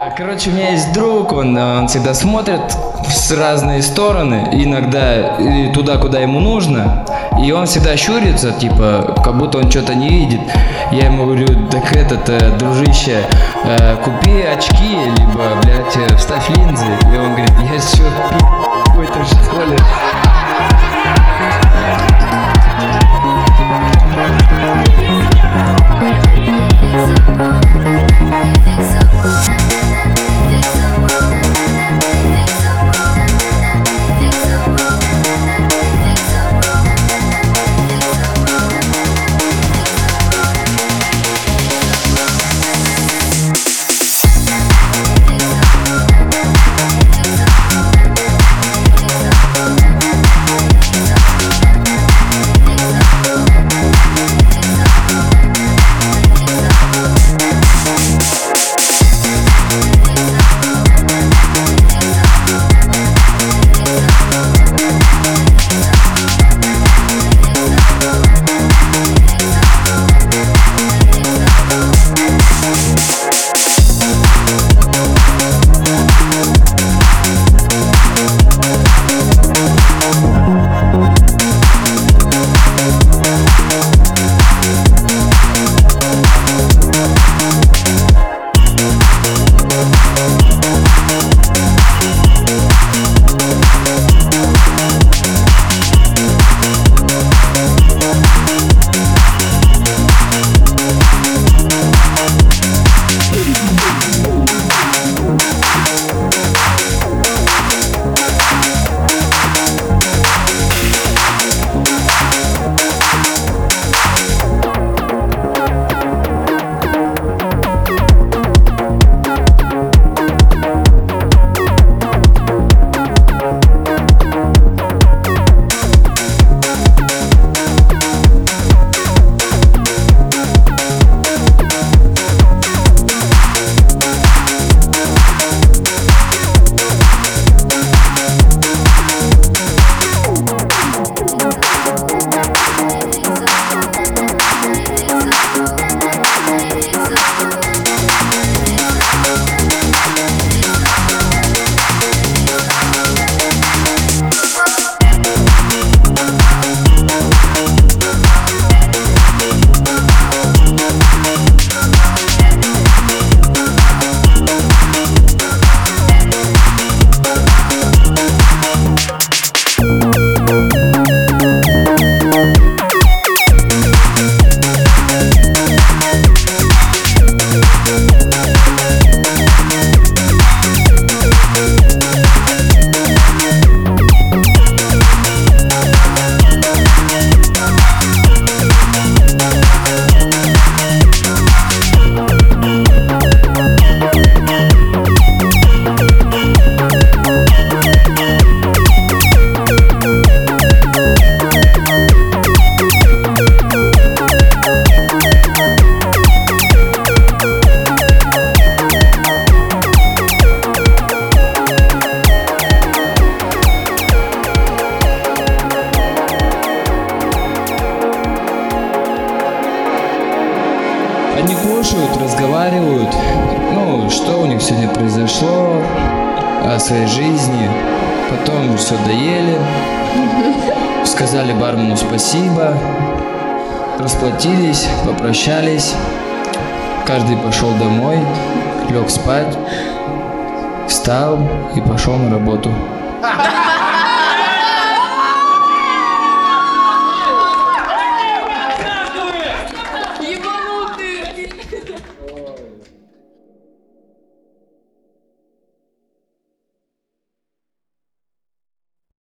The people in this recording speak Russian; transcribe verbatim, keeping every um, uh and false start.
Короче, у меня есть друг, он, он всегда смотрит в разные стороны, иногда туда, куда ему нужно, и он всегда щурится, типа, как будто он что-то не видит. Я ему говорю, так этот, э, дружище, э, купи очки, либо, блядь, э, вставь линзы. И он говорит, я что, какой-то в школе. Они кушают, разговаривают, ну, что у них сегодня произошло, о своей жизни. Потом все доели, сказали бармену спасибо, расплатились, попрощались. Каждый пошел домой, лег спать, встал и пошел на работу.